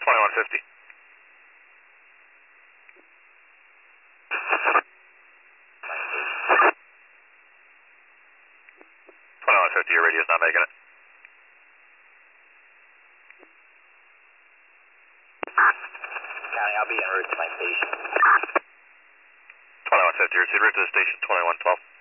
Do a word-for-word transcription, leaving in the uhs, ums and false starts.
twenty-one fifty. twenty-one fifty, your radio's not making it. County, I'll be en route to my station. twenty-one fifty, you're en route to the station, twenty-one twelve.